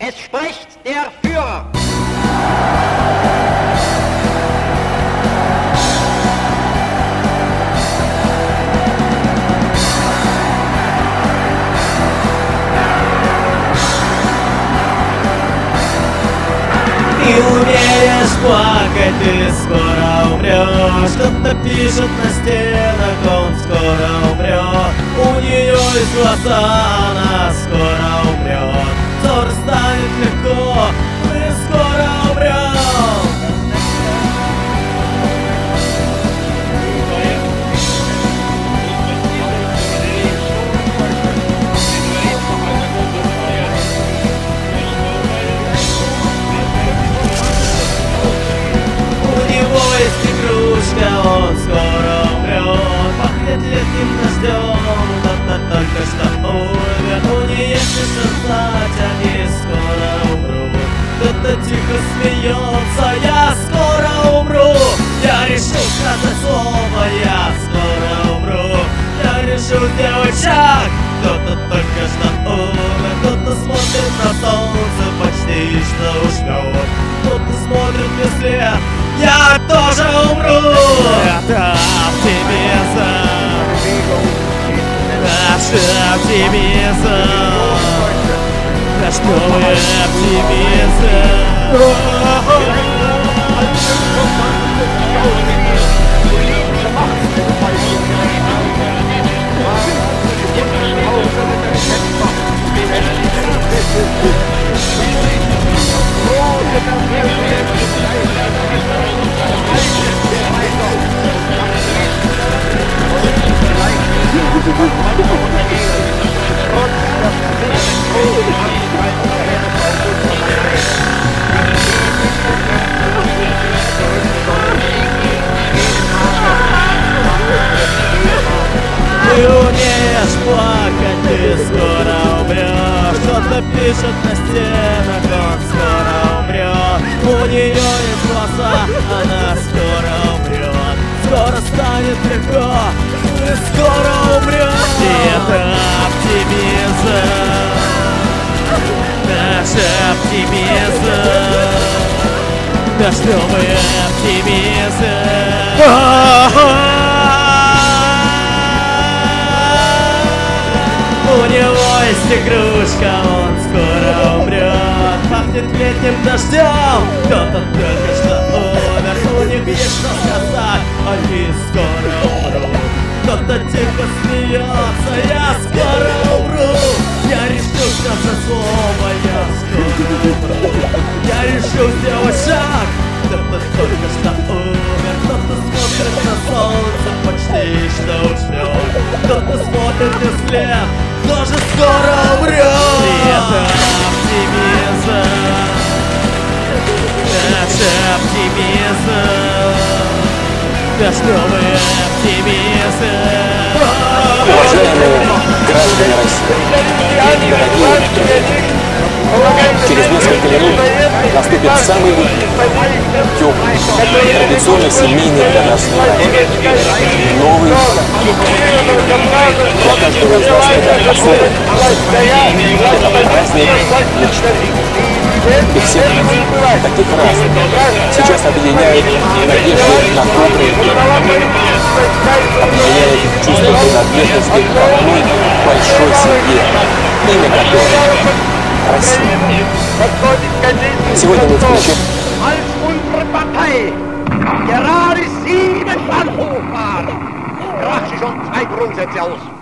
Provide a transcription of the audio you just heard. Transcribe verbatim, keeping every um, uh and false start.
Es spricht der Führer. Ты умеешь плакать, ты скоро умрешь. Кто-то пишет на стенах, он скоро умрет. У нее из глаза, она скоро умрет. Взор станет легко, мы скоро умрем. Есть игрушка, он скоро умрет. Пахнет летним дождем, кто-то только что умер. У нее есть сказать, они скоро умрут. Кто-то тихо смеется, я скоро умру. Я решил сказать слово, я скоро умру. Я решил сделать шаг, кто-то только что умер. Кто-то смотрит на солнце, почти что ушлет. Кто-то смотрит мне вслед, я тоже умру. Это оптимизм, наш оптимизм, наш новый оптимизм. Ты умеешь плакать, ты скоро умрешь. Кто-то пишет на стенах, он скоро умрет. У нее есть глаза, она скоро умрет. Скоро станет легко, мы скоро умрем. И это оптимизм, наш оптимизм, наш новый оптимизм. У него есть игрушка, он скоро умрет. Пахнет летним дождем, кто-то только что умер. У них есть что сказать, они скоро умрут. Кто-то тихо смеется, я скоро умру. Я решил сказать слово, я скоро умру. Я решил сделать шаг, кто-то только что умер. Кто-то смотрит на солнце, почти что ушлет. Кто-то смотрит мне вслед, тоже скоро умрет. И это оптимизм, наш оптимизм, наш новый оптимизм. Уважаемые граждане России, дорогие друзья, через несколько минут наступит самый теплый, традиционно семейный для нас праздник. Новый год. Для каждого из нас это особый. Это праздник мечты. И всех таких разных сейчас объединяет надежду на добрые дни. Объединяет чувство принадлежности к одной большой семье, имя которой Россия. Сегодня мы встречаем Gerade sieben Mann hochfahren, krach sie schon zwei Grundsätze aus.